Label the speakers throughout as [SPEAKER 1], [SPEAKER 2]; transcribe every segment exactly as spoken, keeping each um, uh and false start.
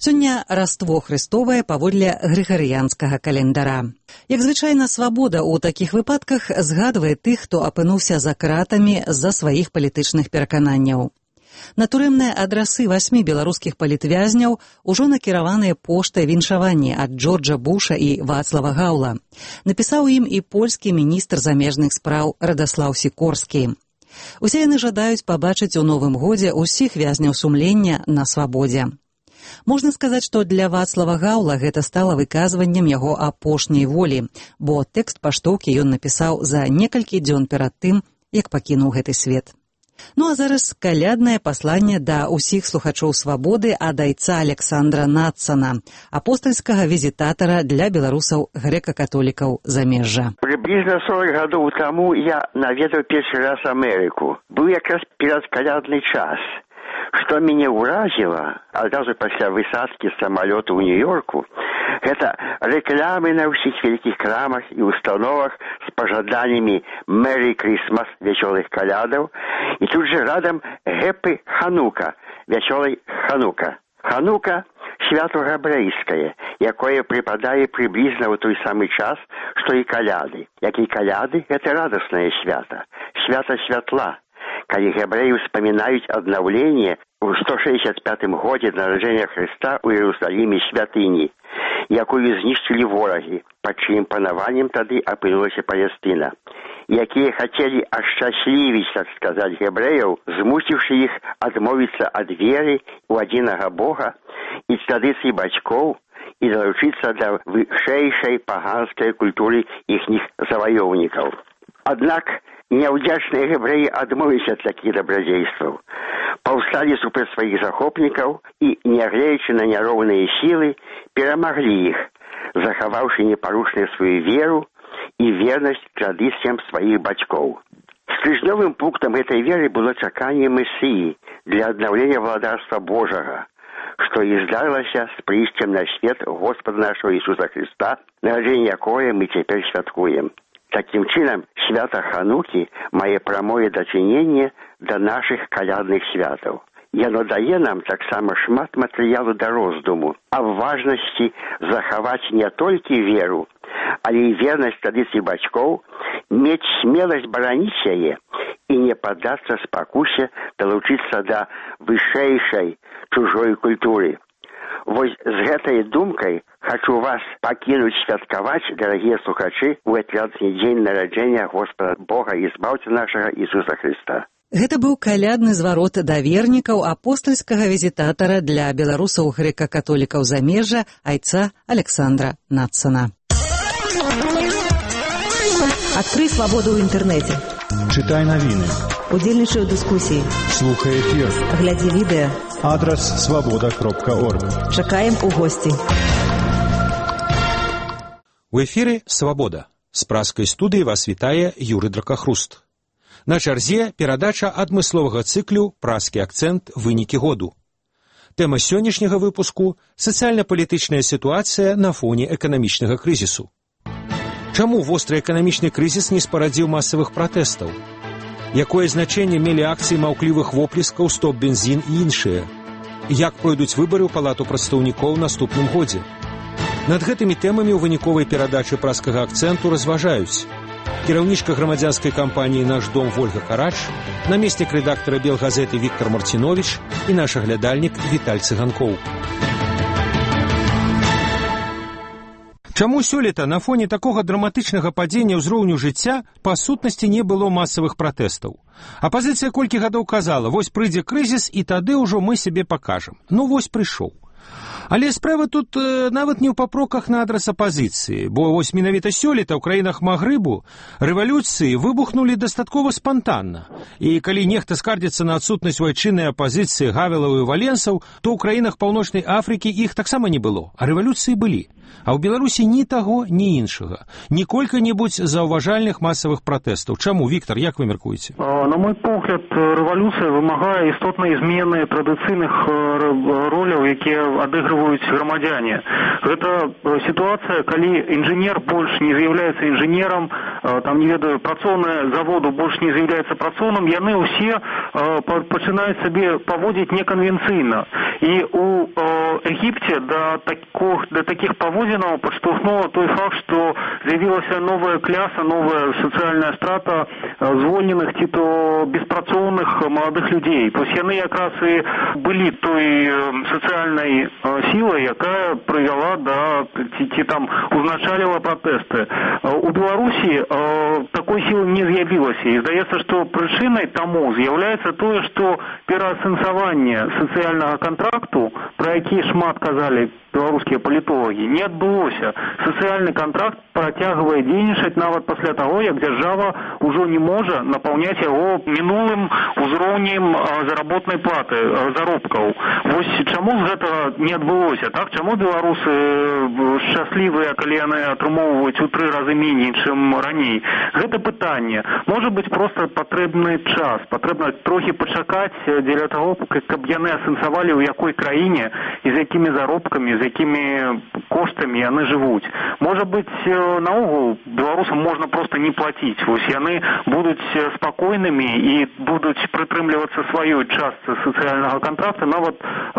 [SPEAKER 1] Сёння Раство Христовае паводле грыгарыянскага календара. Як звычайна, свабода ў такіх выпадках згадвае тых, хто апынуўся за кратамі з-за сваіх палітычных перакананняў. На турэмныя адрасы васьмі беларускіх палітвязняў ужо накіраваныя поштай віншаванні ад Джорджа Буша і Вацлава Гаўла. Напісаў ім і польскі міністр замежных спраў Радаслаў Сікорскі. Усе яны жадаюць пабачыць у новым годзе ўсіх вязняў сумлення на свабодзе. Можна сказаць, што для Вацлава Гаўла гэта стала выказваннем яго апошняй волі, бо тэкст паштоўкі ён напісаў за некалькі дзён перад тым, як пакінуў гэты свет. Ну а зараз каляднае пасланне да ўсіх слухачоў свабоды ад айца Александра Надсона, апостальскага візітатара для беларусаў грэка-католікаў замежжа.
[SPEAKER 2] Приблизно сорок гадоў таму я наведаў першы раз Амерыку. Быў якраз перад калядны час. Што мяне ўразіла, адразу пасля высадкі з самалёта ў Нью-Йорку, гэта рэкламы на ўсіх вялікіх крамах і установах з пажаданнямі «Merry Christmas» вясёлых калядаў, і тут же радам «Happy Ханука» вясёлай Ханука. Ханука – свято габрэйскае, якое прыпадае прыблізна ў той самы час, што і каляды. Як і каляды – гэта радаснае свята, свята святла. Калі габрэі ўспамінаюць аднаўленне ў сто шэсцьдзесят пятым годзе нараджэння Хрыста ў Іерусаліме святыні, якую знішчылі ворагі, пад чыім панаваннем тады апынулася Палестына, якія хацелі ашчаслівіць, так сказаць, габрэяў, змусіўшы іх адмовіцца ад веры ў адзінага Бога і традыцый бацькоў і далучыцца да вышэйшай паганскай культуры іхніх заваёўнікаў. Аднак няўдзячныя габрэі адмовіліся ад такіх дабрадзействаў, паўсталі супраць сваіх захопнікаў і, нягледзячы на няроўныя сілы, перамаглі іх, захаваўшы непарушную сваю веру і вернасць традыцыям сваіх бацькоў. Стрыжнёвым пунктам гэтай веры было чаканне Месіі для аднаўлення владарства Божага, што і здарылася з прыйсцем на свет Господа нашего Ісуса Христа, нараджэнне якое мы цяпер святкуем. Такім чынам, свята Ханукі мае прамое дачыненне да нашых калядных святаў. Яно дае нам таксама шмат матэрыялу да роздуму аб важнасці захаваць не толькі веру, але і вернасць традыцый бацькоў, мець смеласць бараніць яе і не паддацца спакусе далучыцца да вышэйшай чужой культуры. Вось з гэтай думкай хачу вас пакінуць святкаваць, дарагія слухачы, у адвятны дзень нараджэння Господа Бога і збаўцы нашага Ісуса Христа.
[SPEAKER 1] Гэта быў калядны зварот да вернікаў апостальскага візітатара для беларусаў грэка-католікаў замежжа айца Александра Надсона.
[SPEAKER 3] Адкрый свабоду ў інтэрнэце.
[SPEAKER 4] Чытай навіны.
[SPEAKER 3] Удзельнічай у дыскусіі.
[SPEAKER 4] Слухай эфір.
[SPEAKER 3] Глядзі відэа.
[SPEAKER 4] Адрас свабода кропка орг.
[SPEAKER 3] Чакаем у госці.
[SPEAKER 5] У эфіры «Свабода». З праскай студыі вас вітае Юры Дракахруст. На чарзе перадача адмысловага цыклю «Праскі акцэнт. Вынікі году». Тэма сённяшняга выпуску – сацыяльна-палітычная сітуацыя на фоне эканамічнага крызісу. Чаму востры эканамічны крызіс не спарадзіў масавых пратэстаў? Якое значэнне мелі акцыі маўклівых воплескаў «Стоп-бензін» і іншыя? Як пройдуць выбары ў палату прадстаўнікоў ў наступным годзе? Над гэтымі тэмамі ў выніковай перадачы праскага акцэнту разважаюць кіраўнічка грамадзянскай кампаніі «Наш дом» Вольга Карач, намеснік рэдактара «Белгазеты» Віктор Марціновіч і наш аглядальнік Віталь Цыганкоў. Чаму сёлета на фоне такога драматычнага падзення ўзроўню жыцця па сутнасці не было масавых пратэстаў? Апазіцыя колькі гадоў казала, вось прыйдзе крызіс і тады ўжо мы сябе пакажам. Ну вось прыйшоў. Але справа тут э, нават не ў папроках на адрас апазіцыі, бо вось менавіта сёлета ў краінах Магрыбу рэвалюцыі выбухнулі дастаткова спантанна. І калі нехта скардзіцца на адсутнасць у айчыннай апазіцыі Гавелаў і Валенсаў, то ў краінах Паўночнай Афрыкі іх таксама не было, а рэвалюцыі былі. А ў Беларусі ні таго, ні іншага. Ні колькі-небудзь заўважальных масавых пратэстаў. Чаму, Віктор, як вы мяркуеце?
[SPEAKER 6] На мой погляд, рэвалюцыя вымагае істотнай змены традыцыйных роляў, якія адыгрываюць грамадзяне. Гэта сітуацыя, калі інжынер больш не з'яўляецца інжынерам, там, не ведаю, працоўныя заводу больш не з'яўляецца працоўным, яны ўсе пачынаюць сабе паводзіць неканвенцыйна. І у Егіпце да таких, да таких паводзінаў падштурхнула той факт, што з'явілася новая кляса, новая сацыяльная страта звольненых ці то беспрацоўных маладых людзей. Вось яны якраз і былі той сацыяльнай сілай, якая прывяла да ці, ці там узначаліла пратэсты. У Беларусі такой сілы не з'явілася. І здаецца, што прычынай таму з'яўляецца тое, што пераасэнсаванне сацыяльнага контракту, про які шмат казалі беларускія палітолагі, не адбылося. Сацыяльны контракт працягвае дзейнічаць нават пасля таго, як дзяржава ўжо не можа напаўняць яго мінулым узроўнем заработнай платы, заробкаў. Вось чаму з гэтага не адбылося, так? Чаму беларусы шчаслівыя, калі яны атрымоўваюць у тры разы меней, чым раней? Гэта пытанне. Можа быць, проста патрэбны час, патрэбна трохі пачакаць дзеля таго, каб яны асэнсавалі, у якой краіне і з якімі заробкамі, з якімі коштамі яны жывуць. Можа быць, наогул беларусам можна проста не плаціць. Вось яны будуць спакойнымі і будуць прытрымлівацца сваёй частцы сацыяльнага контракта, нават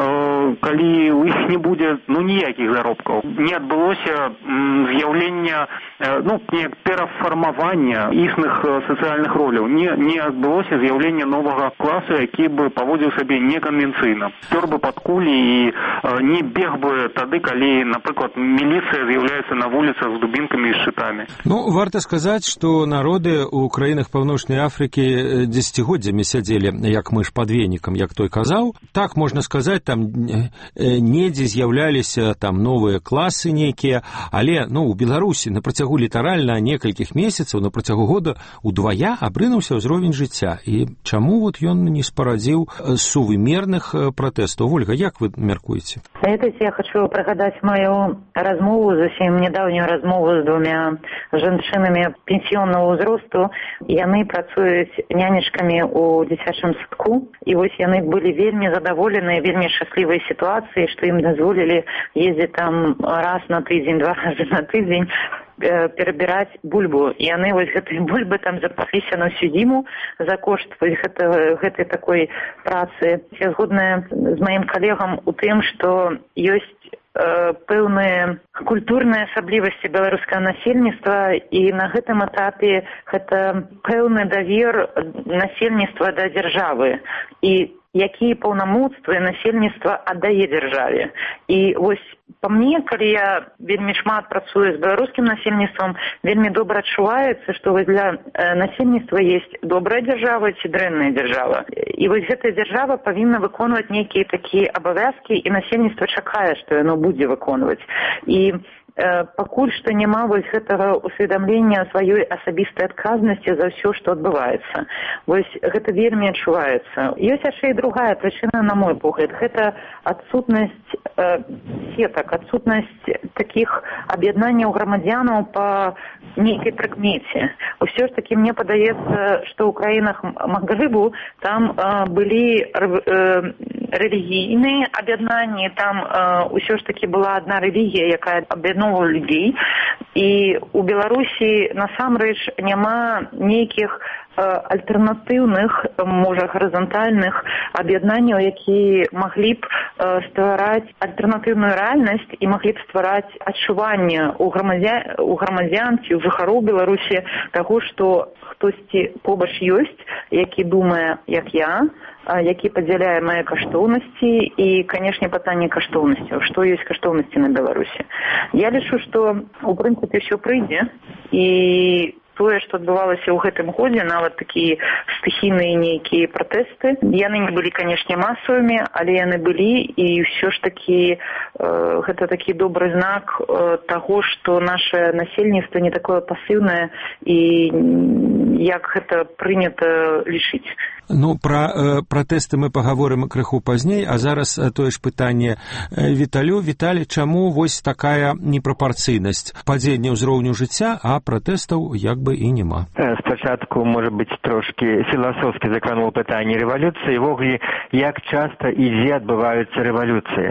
[SPEAKER 6] э, калі ў іх не будзе ну ніякіх заробкаў. Не адбылося з'яўлення, э, ну, не перафармавання існых сацыяльных роляў. Не, не адбылося з'яўлення новага класу, які бы паводзіў сабе неканвенцыйна. Пёр бы пад кулі і э, не бег бы тады, калі, напрыклад, міліцыя з'яўляецца на вуліцах з дубінкамі і шчытамі.
[SPEAKER 5] Ну, варта сказаць, што народы ў краінах Паўночнай Афрыкі дзесяцігоддзямі сядзелі, як мыш пад венікам, як той казаў. Так, можна сказаць, там недзе з'яўляліся там новыя класы нейкія, але, ну, у Беларусі на працягу літаральна некалькіх месяцаў, на працягу года удвая абрынуўся ўзровень жыцця. І чаму вот ён не спарадзіў сувымерных пратэстаў? Ольга, як вы мяркуеце?
[SPEAKER 7] Знаете, я хочу пригадать мою размову, зовсім недавнюю размову з двома жанчынамі пенсіонного ўзросту. Яны працуюць нянечкамі ў дзіцячым садку. І вось яны былі вельмі задаволеныя, вельмі шчаслівай сітуацыі, што ім дазволілі ездзіць там раз на тыдзень, два разы на тыдзень, перабіраць бульбу. І яны вось гэтай бульбы там запасліся на всю зіму за кошт вось гэта, гэтай такой працы. Я згодная з маім калегам у тым, што ёсць э, пэўныя культурныя асаблівасці беларускага насельніцтва, і на гэтым этапе гэта пэўны давер насельніцтва да дзяржавы і якія паўнамоцтвы насельніцтва аддае дзяржаве. І вось па мне, калі я вельмі шмат працую з беларускім насельніцтвам, вельмі добра адчуваецца, што вось для насельніцтва ёсць добрая дзяржава ці дрэнная дзяржава. І вось гэтая дзяржава павінна выконваць нейкія такія абавязкі, і насельніцтва чакае, што яно будзе выконваць. І пакуль што няма вось гэтага усведамлення сваёй асабістай адказнасці за ўсё, што адбываецца. Вось гэта вельмі адчуваецца. Ёсць яшчэ і другая прычына, на мой погляд, гэта адсутнасць э, сетак, адсутнасць такіх аб'яднанняў грамадзянаў па нейкай прыкмеце. Усё ж такі мне падаецца, што ў краінах Магрыбу там э, былі э, рэлігійныя аб'яднанні, там э, усё ж такі была адна рэлігія, якая аб'яднала людзей, і у Беларусі насамрэч няма нейкіх э, альтэрнатыўных, можа, гарызантальных аб'яднанняў, якія маглі б э, ствараць альтэрнатыўную рэальнасць і маглі б ствараць адчуванне ў грамадзя... грамадзян ці ў жыхароў Беларусі таго, што хтосьці побач ёсць, які думае, як я, які падзяляе мае каштоўнасці, і, канешне, пытанне каштоўнасцяў, што ёсць каштоўнасці на Беларусі. Я лічу, што, у прынцыпе, ўсё прыйдзе, і тое, што адбывалася ў гэтым годзе, нават такія стыхійныя нейкія пратэсты, яны не былі, канешне, масавымі, але яны былі, і ўсё ж такі э, гэта такі добры знак э, таго, што наше насельніцтва не такое пасыўнае, і як гэта прынята лічыць.
[SPEAKER 5] Ну, пра э, пратэсты мы пагаворым крыху пазней, а зараз э, тое ж пытанне э, Віталю. Віталій, чаму вось такая непрапарцыйнасць падзення ўзроўню жыцця, а пратэстаў як бы і няма?
[SPEAKER 8] Спачатку, можа быць, трошкі філасофскі закрануў пытанне рэвалюцыі. Ввогуле, як часта і дзе адбываюцца рэвалюцыі?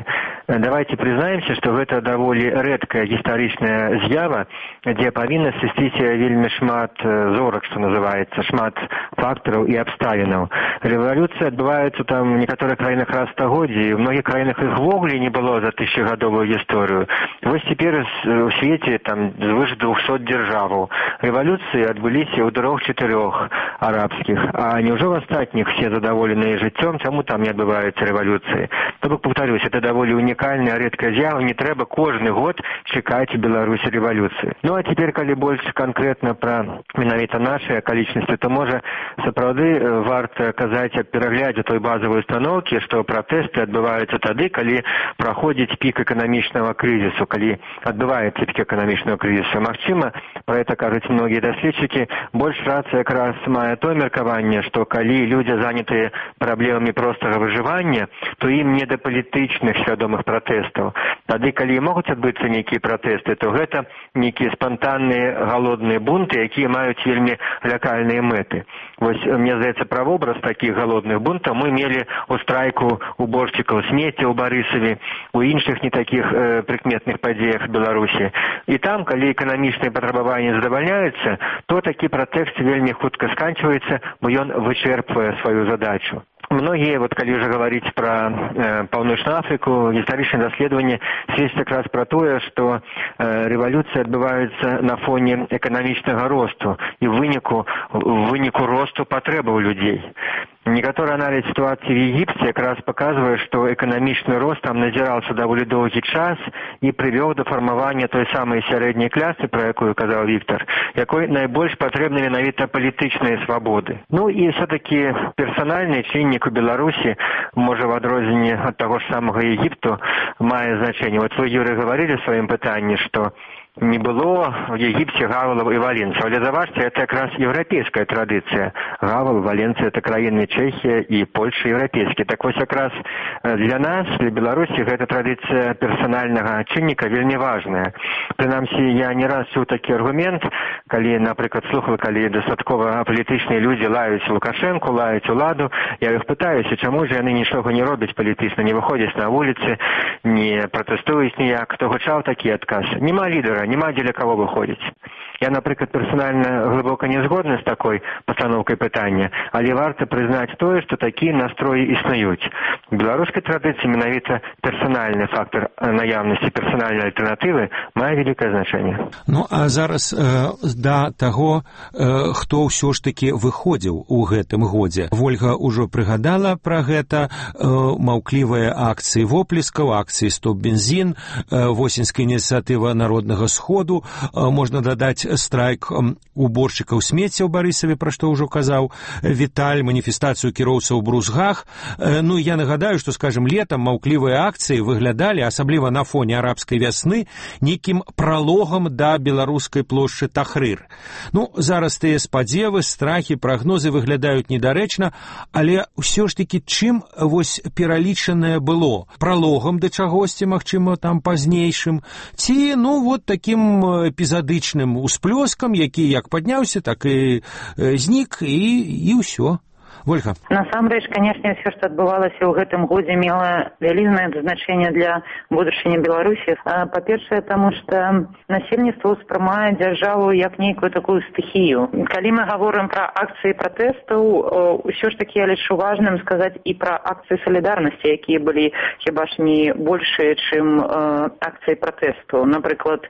[SPEAKER 8] Давайте признаемся, што гэта даволі рэдкая гістарычная з'ява, дзе павінна сысціся вельмі шмат зорак, што называецца, шмат фактараў і абставінаў. Рэвалюцыя адбываецца там у некаторых краінах раз в стагоддзі, у многіх краінах іх ввогуле не было за тысячагадовую гісторыю. Вось цяпер у свеце там звыш двухсот дзяржаваў. Рэвалюцыі адбыліся ў трох-чатырох арабскіх, а няўжо в астатніх все задаволеныя жыццём, чаму там не адбываюцца рэвалюцыі? То бок, повторюсь, это даволі унікальная рэдкая з'ява, не трэба кожны год чакаць у Беларусі рэвалюцыі. Ну а цяпер, калі больш канкрэтна пра менавіта нашыя акалічнасці, то можа сапраўды варта казаць аб пераглядзе той базавай установкі, што пратэсты адбываюцца тады, калі праходзіць пік эканамічнага крызісу, калі адбываецца пік эканамічнага крызісу. Магчыма, пра гэта кажуць многія даследчыкі, больш рацыя якраз мае то меркаванне, што калі людзі занятыя праблемамі простага выжывання, то ім не да палітычных свядомых пратэстаў. Тады, калі могуць адбыцца нейкія пратэсты, то гэта нейкія спантанныя галодныя бунты, якія маюць вельмі лякальныя мэты. Вось, мне здаецца, правобраз такіх галодных бунтаў мы мелі у страйку уборшчыкаў смецця ў Барысаве, у іншых не такіх э, прыкметных падзеях Беларусі. І там, калі эканамічныя патрабаванні задавальняюцца, то такі пратэст вельмі хутка сканчваецца, бо ён вычэрпвае сваю задачу. Многие, вот, калі уже говорить про э, Паўночную Африку, гістарычныя даследаванні сведчаць якраз пра тое, што э, рэвалюцыі адбываюцца на фоне эканамічнага росту і в выніку, в выніку росту патрэбаў людзей. Некаторы аналіз сітуацыі в Егіпце якраз паказвае, што эканамічны рост там назіраўся даволі доўгі час і прывёў да фармавання той самай сярэдняй клясы, пра якую казаў Віктор, якой найбольш патрэбны менавіта палітычныя свабоды. Ну і все-таки персанальны чыннік у Беларусі, можа, в адрозненне ад таго ж самага Егіпту, мае значэнне. Вот вы, Юрий, говорили в сваім пытанні, што не было в Египте гавалов и валенцев. Але заважьте, это как раз европейская традиция. Гавал, Валенция — это краины Чехия и Польша европейские. Так вот, как раз для нас, для Беларуси, эта традиция персонального чинника вельми важная. Принамсі, я не раз чуў такі аргумент, калі, напрыклад, слухал, калі дастаткова палітычныя людзі лаюць Лукашэнку, лаюць уладу, я іх пытаюся, чаму ж яны нічога не робяць палітычна, не выходзяць на вуліцы, не пратэстуюць ніяк. Хто гучаў такі адказ? Нема лідера, нема дзеля каго выходзіць. Я, напрыклад, персанальна глыбока не згодны з такой пастаноўкай пытання, але варта прызнаць тое, што такія настроі існуюць. У беларускай традыцыі менавіта персанальны фактор наяўнасці персанальнай альтэрнатывы мае вялікае значэнне.
[SPEAKER 5] Ну, а зараз э, да таго, э, хто ўсё ж такі выходзіў у гэтым годзе. Вольга ўжо прыгадала пра гэта, э, маўклівыя акцыі воплескаў, акцыі «Стоп-бензін», э, восеньская ініцыятыва Народнага сходу, э, можна дадаць страйк уборшчыкаў смецця ў Барысаве, пра што ўжо казаў Віталь, маніфестацыю кіроўцаў у Брузгах. Ну, я нагадаю, што, скажем, летам маўклівыя акцыі выглядалі, асабліва на фоне арабскай вясны, нейкім пралогам да беларускай плошчы Тахрыр. Ну, зараз тыя спадзевы, страхі, прагнозы выглядаюць недарэчна, але ўсё ж такі чым вось пералічанае было? Пралогам да чагосьці, магчыма, там пазнейшым, ці, ну, вот такім эпізадычным усплёскам, які як падняўся, так і э, знік, і, і ўсё. Вольга.
[SPEAKER 7] Насамрэч, канешне, все, што адбывалася ў гэтым годзе, мела вялізнае значэнне для будучыні Беларусі. Па-першае, таму што насельніцтва ўспрымае дзяржаву як нейкую такую стыхію. Калі мы гаворым пра акцыі пратэстаў, ўсё ж такі я лічу важным сказаць і пра акцыі салідарнасці, якія былі хіба ж не большыя, чым акцыі пратэсту. Напрыклад,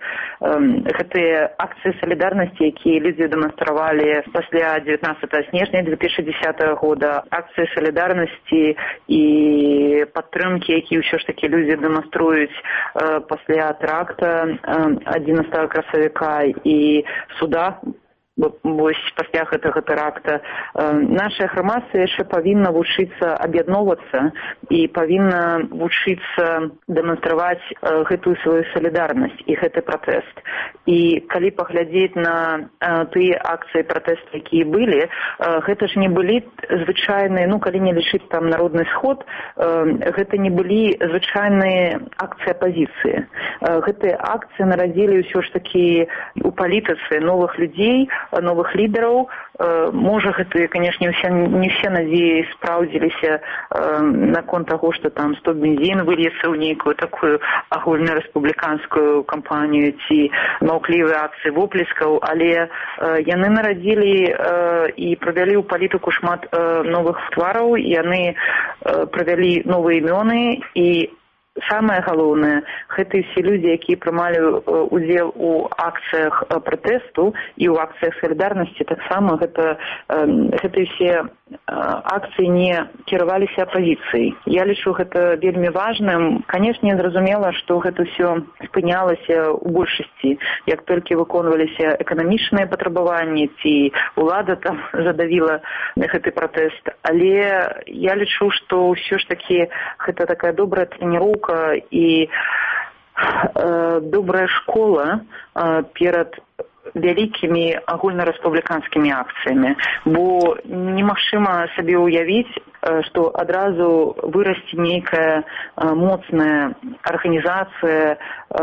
[SPEAKER 7] гэтыя акцыі салідарнасці, якія людзі дэманстравалі пасля дзевятнаццатага снежня две тысячи десятого года, акцыі салідарнасці і падтрымкі, якія ўсё ж такі людзі дэманструюць э, пасля тэракта э, адзінаццатага красавіка і суда, вось пасля гэтага тэракта. Нашае грамадства яшчэ павінна вучыцца аб'ядноўвацца і павінна вучыцца дэманстраваць гэтую сваю салідарнасць і гэты пратэст. І калі паглядзець на тыя акцыі пратэсту, якія былі, гэта ж не былі звычайныя, ну калі не лічыць там народны сход, гэта не былі звычайныя акцыі апазіцыі. Гэтыя акцыі нарадзілі ўсё ж такі у палітыцы новых людзей, новых лідараў. Можа, гэта, канешне, не все надзеі спраўдзіліся наконт таго, што там стоп-бензін выльецца ў нейкую такую агульнарэспубліканскую кампанію ці маўклівыя акцыі воплескаў, але яны нарадзілі і правялі ў палітыку шмат новых твараў, яны правялі новыя імёны, і самае галоўнае, гэта ўсе людзі, якія прымалі удзел у акцыях пратэсту і ў акцыях салідарнасці, таксама гэта, гэта ўсе акцыі не кіраваліся апазіцыяй. Я лічу гэта вельмі важным. Канешне, зразумела, што гэта ўсё спынялася ў большасці, як толькі выконваліся эканамічныя патрабаванні, ці ўлада там задавіла гэты пратэст. Але я лічу, што ўсё ж такі гэта такая добрая трэніроўка і э, добрая школа э, перад вялікімі агульнарэспубліканскімі акцыямі, бо немагчыма сабе ўявіць, што адразу вырасце нейкая моцная арганізацыя,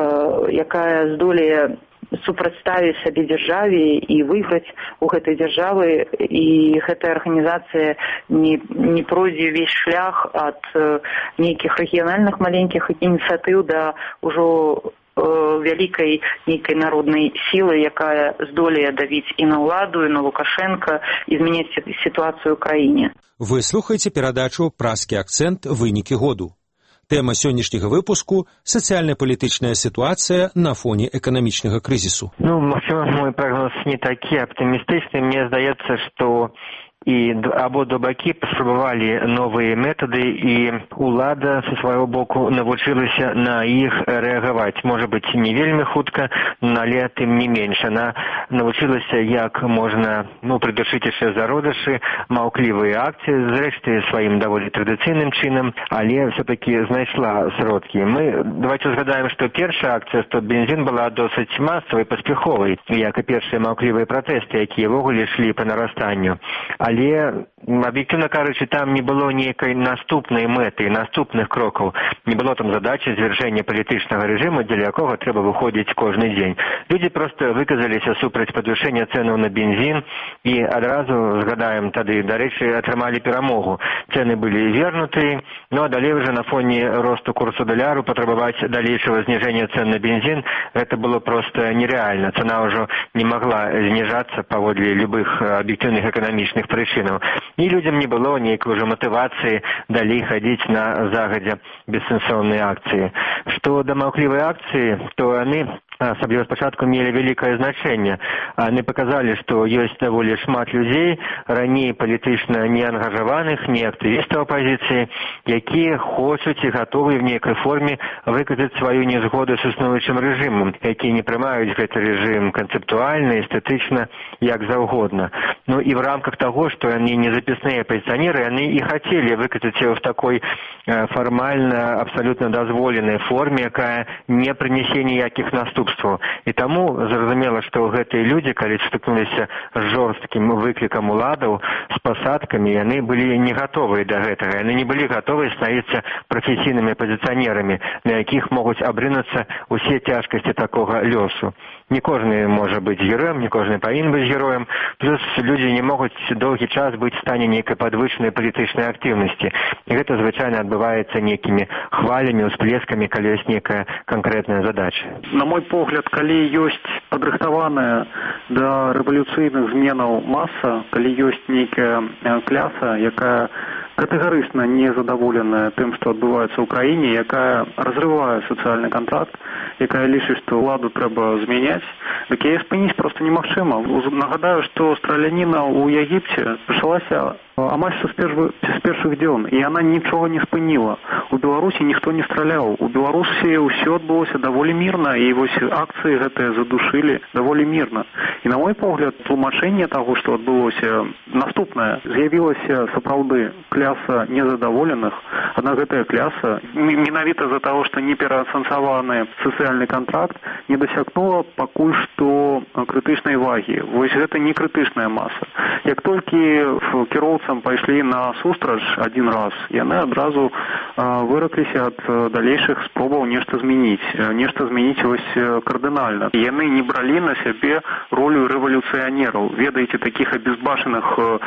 [SPEAKER 7] якая здолее супрацьставіць сабе дзяржаве і выйграць у гэтай дзяржавы, і гэтая арганізацыя не, не пройдзе ўвесь шлях ад нейкіх рэгіянальных маленькіх ініцыятыў да ўжо вялікай нейкай народнай сілы, якая здолее давіць і на ўладу, і на Лукашенка, і змяніць сітуацыю ў краіне.
[SPEAKER 5] Вы слухаеце перадачу «Праскі акцэнт. Вынікі году». Тэма сённяшняга выпуску – сацыяльна-палітычная сітуацыя на фоне эканамічнага крызісу.
[SPEAKER 8] Ну, магчыма, мой прагноз не такі аптымістычны. Мне здаецца, што і абодва бакі паспрабавалі новыя метады, і ўлада са свайго боку навучылася на іх рэагаваць. Можа быць, не вельмі хутка, але тым не менш. Яна навучылася, як можна, ну, прыдушыць яшчэ зародышы, маўклівыя акцыі, зрэшты, сваім даволі традыцыйным чынам, але все-таки знайшла сродкі. Мы, давайте згадаем, што першая акцыя «Стоп-бензін» была досыць масавай, паспяховай, як і першыя маўклівыя пратэсты, якія ввогуле ішлі па нарастанню. Але, аб'ектыўна кажучы, там не было нейкай наступнай мэты, наступных крокаў. Не было там задачы звяржэння палітычнага рэжыму, дзеля якога трэба выходзіць кожны дзень. Людзі проста выказаліся супраць падвышэння цэнаў на бензін і адразу, згадаем тады, дарэчы, атрымалі перамогу. Цэны былі вернуты, ну а далей уже на фоне росту курсу даляру патрабаваць далейшего зніжэння цэн на бензін, гэта было проста нереальна. Цана ўжо не магла зніжацца паводле любых аб'ектыўных эканамічных прычынаў. І людзям не было нейкай уже матывацыі далей хадзіць на загадзя бессэнсоўныя акцыі. Што да маўклівай акцыі, то яны асабліва спачатку мелі вялікае значэнне. Яны паказалі, што ёсць даволі шмат людзей, раней палітычна не ангажаваных, не актывістаў апазіцыі, якія хочуць і гатовы в нейкай форме выказаць сваю незгоду з існуючым рэжымам, якія не прымаюць гэты рэжым канцэптуальна, эстэтычна, як заўгодна. Ну і в рамках таго, што яны не запісныя апазіцыянеры, яны і хацелі выказаць в такой фармальна, абсалютна дазволенай форме, якая не прынясе ніякіх наступстваў. І таму зразумела, што гэтыя людзі, калі стыкнуліся з жорсткім выклікам уладаў, з пасадкамі, яны былі не гатовыя да гэтага. Яны не былі гатовыя становіцца прафесійнымі апазіцыянерамі, на якіх могуць абрынуцца усе цяжкасці такога лёсу. Не кожны можа быць героем, не кожны павінен быць героем. Плюс людзі не могуць доўгі час быць у стане нейкай падвышанай палітычнай актыўнасці. І гэта звычайна адбываецца нейкімі хвалямі, усплескамі, калі ёсць нейкая канкрэтная задача.
[SPEAKER 6] На мой погляд, калі ёсць падрыхтаваная да рэвалюцыйных зменаў маса, калі ёсць нейкая кляса, якая катэгарычна не задаволеная тым, што адбываецца ў краіне, якая разрывае сацыяльны контракт, якая лічыць, што ўладу трэба змяняць, дык яе спыніць проста немагчыма. Нагадаю, што страляніна ў Егіпце пачалася амаль з першых дзён, і яна нічога не спыніла. У Беларусі ніхто не страляў. У Беларусі ўсё адбылося даволі мірна, і вось акцыі гэтыя задушылі даволі мірна. І на мой погляд, тлумачэнне таго, што адбылося, наступнае. З'явілася сапраўды кляса незадаволеных, аднак гэтая кляса, менавіта з-за таго, што не пераасэнсаваны сацыяльны контракт, не дасягнула пакуль што крытычнай вагі. Вось гэта не крытычная маса. Як толькі кіроўцы лібералцам пайшлі на сустрач адзін раз, яны адразу выракліся ад далейшых спробаў нешта змяніць, нешта змяніць вось кардынальна. Яны не бралі на сябе ролю рэвалюцыянераў. Ведаеце, такіх абезбашаных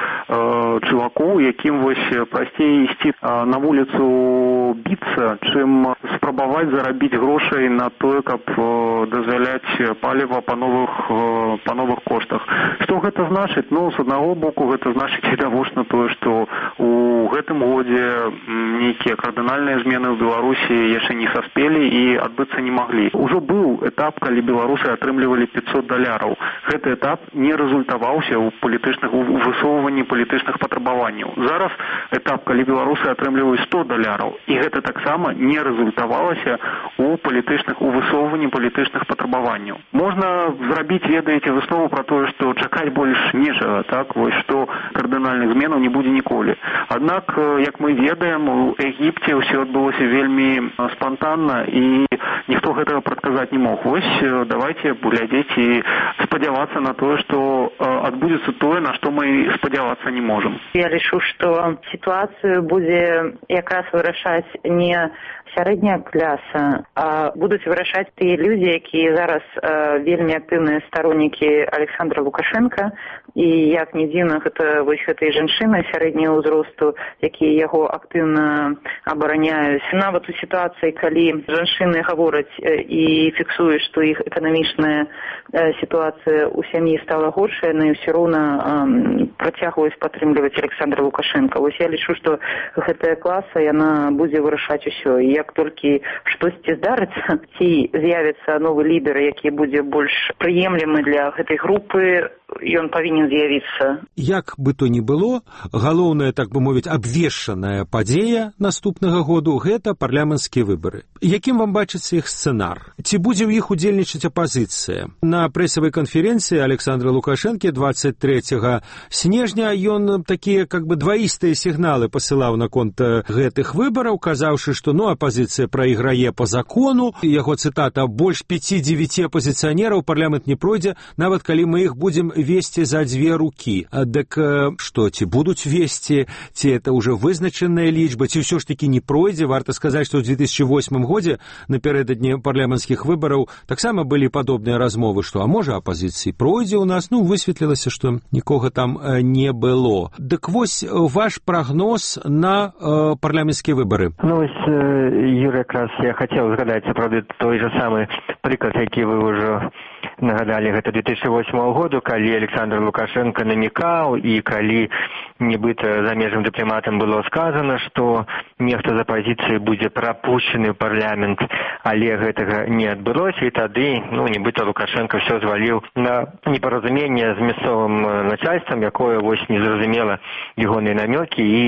[SPEAKER 6] чувакоў, якім вось прасцей ісці на вуліцу біцца, чым спрабаваць зарабіць грошай на тое, каб дазваляць паліва па новых, па новых коштах. Што гэта значыць? Ну, з аднаго боку, гэта значыць відавочна тое, што у гэтым годзе нейкія кардынальныя змены ў Беларусі яшчэ не саспелі і адбыцца не маглі. Ужо быў этап, калі беларусы атрымлівалі пятьсот даляраў. Гэты этап не рэзультаваўся ў палітычных, у высоўванні палітычных патрабаванняў. Зараз этап, калі беларусы атрымліваюць сто даляраў, і гэта таксама не рэзультавалася у палітычных, у высоўванні палітычных патрабаванняў. Можна зрабіць, ведаеце, выснову пра тое, што чакаць больш нечага, так, вось, што кардынальных зменаў не будзе ніколі. Аднак, як мы ведаем, у Егіпце ўсё адбылося вельмі спантанна, і ніхто гэтага прадказаць не мог. Вось, давайте глядзець і спадзявацца на тое, што адбудзецца тое, на што мы спадзявацца не можам.
[SPEAKER 7] Я лічу, што сітуацыю будзе якраз вырашаць не сярэдняя класа, а будуць вырашаць тыя людзі, якія зараз э, вельмі актыўныя староннікі Александра Лукашенка, і як не дзіўна, гэта вось гэтыя жанчыны сярэдняга ўзросту, якія яго актыўна абараняюць. Нават у сітуацыі, калі жанчыны гавораць э, і фіксуюць, што іх эканамічная э, сітуацыя ў сям'і стала горшая, яны ўсё роўна э, працягваюць падтрымліваць Александра Лукашенка. Вось я лічу, што гэтая класа, яна будзе вырашаць усё. І як толькі штосьці здарыцца, ці з'явіцца новы лідар, які будзе больш прыемлемы для гэтай групы, ён павінен з'явіцца.
[SPEAKER 5] Як бы то ні было, галоўная, так бы мовіць, абвешчаная падзея наступнага году – гэта парламенцкія выбары. Якім вам бачыцца іх сцэнар? Ці будзе ў іх удзельнічаць апазіцыя? На прэсавай канферэнцыі Александра Лукашэнкі двадцать трэцяга снежня ён такія, как бы, дваістыя сігналы пасылаў наконт гэтых выбараў, казаўшы, што, ну, апазіцыя праіграе па закону. Яго цытата: «Больш пяці-дзевяці апазіцыянераў парламент не пройдзе, нават калі мы іх будзем весці за дзве рукі». Дык што, ці будуць весці, ці это ўжо вызначаная лічба, ці ўсё ж такі не пройдзе? Варта сказаць, што ў две тысячи восьмым годзе напярэдадні парламенцкіх выбараў таксама былі падобныя размовы, што а можа апазіцыі пройдзе ў нас. Ну, высветлілася, што нікога там не было. Дык вось ваш прагноз на э, парламенцкія выбары.
[SPEAKER 8] Ну, вось, Юрий, якраз я хацеў згадаць, сапраўды, той же самы прыклад, які вы ўжо нагадалі, гэта две тысячи восьмого году, калі Александр Лукашенко намекаў, і калі нібыта замежным дыпламатам было сказано, што нехта з апазіцыі будзе прапушчаны ў парламент, але гэтага не адбылося, і тады, ну, нібыта Лукашенко все зваліў на непаразуменне з мясцовым начальствам, якое вось незразумела ягоныя намёкі, і,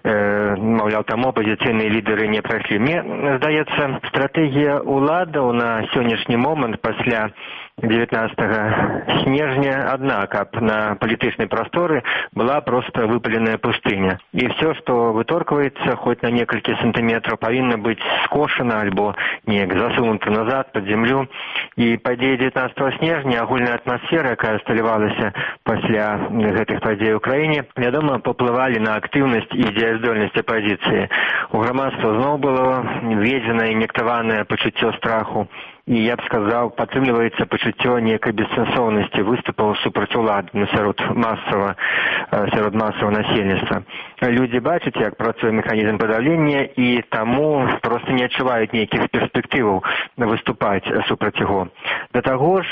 [SPEAKER 8] э, маўляў, таму апазіцыйныя лідары не прайшлі. Мне здаецца, стратэгія ўладаў на сённяшні момант пасля девятнадцатого снежня одна, каб на палітычнай прасторы была просто выпаленая пустыня. І все, што выторкваецца хоть на некалькі сантыметраў, павінна быць скошана альбо неяк засунута назад под землю. І падзеі девятнадцатого снежня, агульная атмасфера, якая сталявалася пасля гэтых падзей у краіне, вядома, паплывалі на актыўнасць і дзеяздольнасць апазіцыі. У грамадства зноў было введзена і ін'ектаванае пачуццё страху. І я б сказаў, падтрымліваецца пачуццё нейкай бессэнсоўнасці выступаў супраць улады сярод масава, сярод масавага насельніцтва. Людзі бачаць, як працуе механізм падаўлення, і таму проста не адчуваюць нейкіх перспектываў выступаць супраць яго. Да таго ж,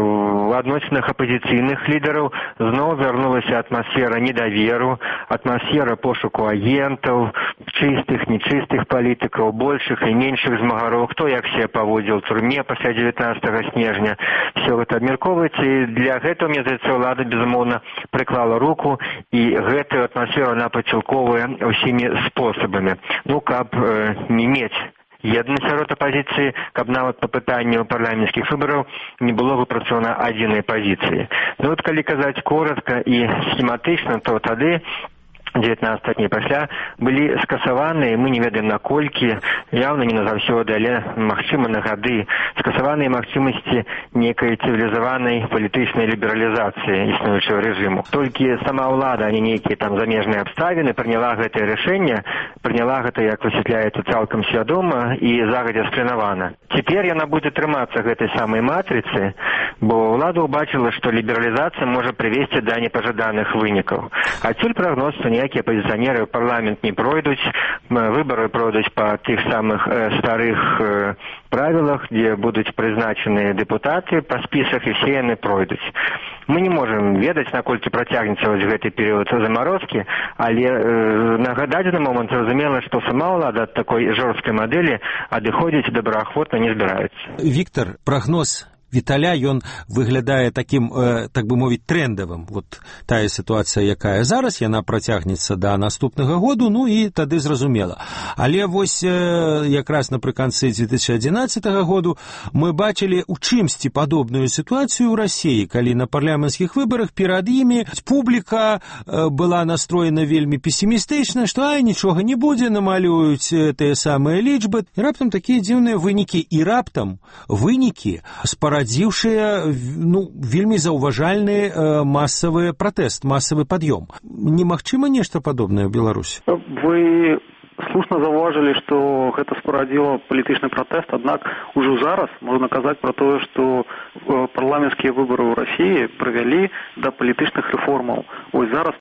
[SPEAKER 8] у адносінах апазіцыйных лідараў зноў вярнулася атмасфера недаверу, атмасфера пошуку агентаў, чыстых, нечыстых палітыкаў, большых і меншых змагароў, хто як себе паводзіў у турме пасля девятнадцатого снежня. Все гэта абмяркоўваецца, і для гэтага, мне здаецца, ўлада, безумоўна, прыклала руку, і гэтую атмасферу она падсілкоўвае ўсімі спосабамі. Ну, каб э, не мець еднасць сярод апазіцыі, каб нават па пытанню парламенцкіх выбараў не было выпрацавана адзінай пазіцыі. Ну, вот калі казаць коратка і схематычна, то тады девятнадцать дней пасля былі скасаваныя, мы не ведаем наколькі, явно не назаўсёды, але магчыма на гады, скасаваныя магчымасці некай цывілізаванай палітычнай лібералізацыі існуючага рэжыму. Толькі сама ўлада, а не нейкія там замежныя абставіны, прыняла гэтае рашэнне, прыняла гэта, як высвятляецца, цалкам свядома і загадзя спланавана. Цяпер яна будзе трымацца гэтай самай матрыцы, бо ўлада ўбачыла, што лібералізацыя можа прывесці да непажаданых вынікаў. Адсюль прагноз, што ніякія апазіцыянеры ў парламент не пройдуць, выбары пройдуць па тых самых э, старых э, правілах, дзе будуць прызначаныя дэпутаты па спісах, і все яны пройдуць. Мы не можам ведаць, наколькі працягнецца вось гэты перыяд замарозкі, але э, на дадзены момант зразумела, што сама ўлада ад такой жорсткай мадэлі адыходзіць добраахвотна не збіраецца.
[SPEAKER 5] Віктор, прагноз Віталя, ён выглядае такім, э, так бы мовіць, трендавым. Вот тая сітуацыя, якая зараз, яна працягнецца да наступнага году, ну і тады зразумела. Але вось э, якраз напрыканцы две тысячи адзінаццатага году мы бачылі ў чымсьці падобную сітуацыю ў Расіі, калі на парламенцкіх выбарах перад імі публіка э, была настроена вельмі песімістычна, што ай, нічога не будзе, намалююць э, тыя самыя лічбы. І раптам такія дзіўныя вынікі, і раптам вынікі спарадзілі радзіўшыя, ну, вельмі заўважальны э, масавы пратэст, масавы пад'ём. Немагчыма нешта падобнае ў Беларусі?
[SPEAKER 6] Вы слушна заўважылі, што гэта спарадзіла палітычны пратэст, аднак ужо зараз можна казаць пра тое, што парламенцкія выбары ў Расіі прывялі да палітычных рэформаў. Ось зараз